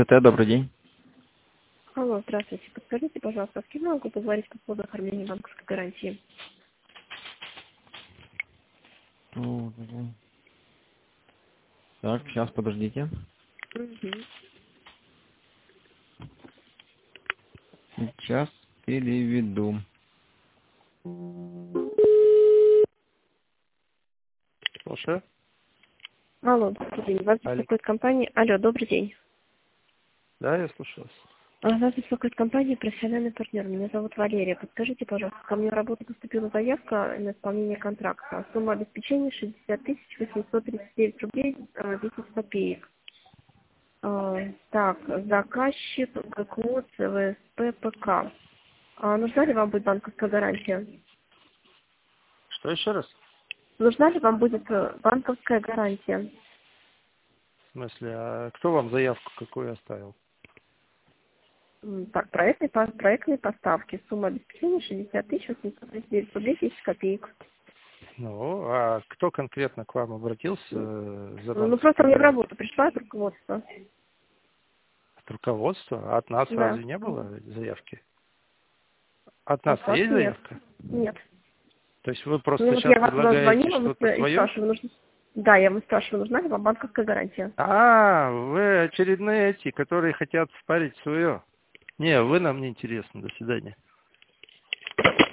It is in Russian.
ТТ, добрый день. Алло, здравствуйте. Подскажите, пожалуйста, с кем я могу поговорить по поводу оформления банковской гарантии? Так, сейчас, подождите. Угу. Сейчас переведу. Слушаю. Алло, добрый день. Вас Алло. беспокоит компания... Алло, добрый день. Да, я слушаю вас. Вас беспокоит компания «Профессиональный партнер». Меня зовут Валерия. Подскажите, пожалуйста, ко мне в работу поступила заявка на исполнение контракта. Сумма обеспечения 60 839 рублей 10 копеек. Так, заказчик ГКО ЦВСП ПК. Нужна ли вам будет банковская гарантия? Что еще раз? Нужна ли вам будет банковская гарантия? В смысле, а кто вам заявку какую оставил? Так, проектные поставки. Сумма обеспечения 60 839 рублей 10 копеек. Ну, а кто конкретно к вам обратился за Ну, просто банковской мне в гарантией? работу пришла от руководства. От руководства? А от нас Да. разве не было заявки? От нас От вас есть нет. заявка? Нет. То есть вы Ну, просто вот сейчас я вас предлагаете звонила что-то и свое? спрашиваю, Да, я вас спрашиваю, нужна ли вам банковская гарантия? А, вы очередные эти, которые хотят спарить свое. Не, вы нам не интересны. До свидания.